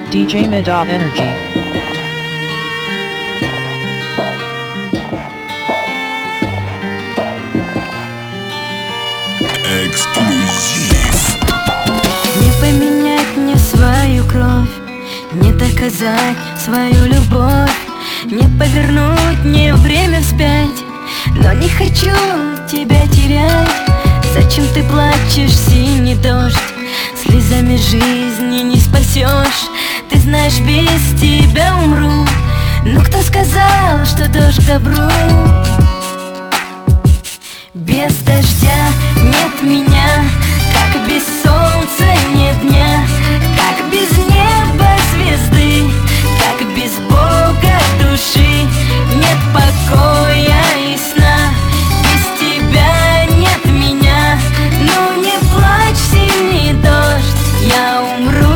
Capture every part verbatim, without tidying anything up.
ди джей Mida Energy. Эксклюзив. Не поменять мне свою кровь, не доказать свою любовь, не повернуть мне время вспять. Но не хочу тебя терять. Зачем ты плачешь, синий дождь? Слезами жизни не спасешь. Ты знаешь, без тебя умру. Ну кто сказал, что дождь к добру? Без дождя нет меня, как без солнца нет дня, как без неба звезды, как без Бога души. Нет покоя и сна, без тебя нет меня. Ну не плачь, синий дождь, я умру.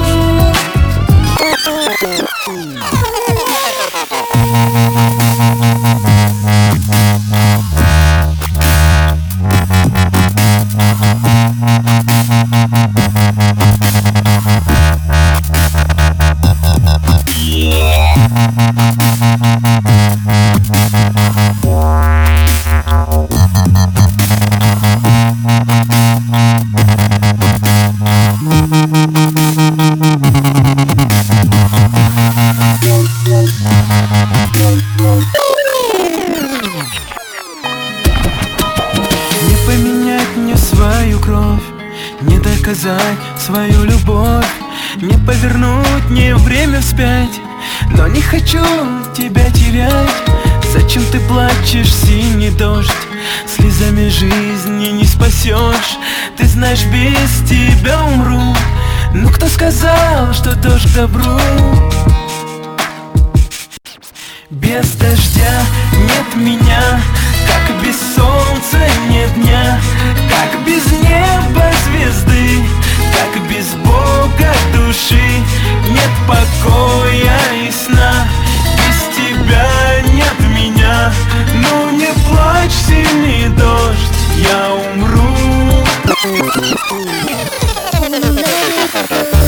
Не поменять мне свою кровь, не доказать свою любовь, не повернуть мне время вспять. Но не хочу тебя терять. Зачем ты плачешь, синий дождь? Слезами жизни не спасешь. Ты знаешь, без тебя умру. Ну кто сказал, что дождь к добру? Без дождя нет меня, как без солнца нет дня, как без неба звезды, как без Бога души. Нет покоя и сна, без тебя нет меня. Ну не плачь, синий дождь, я умру.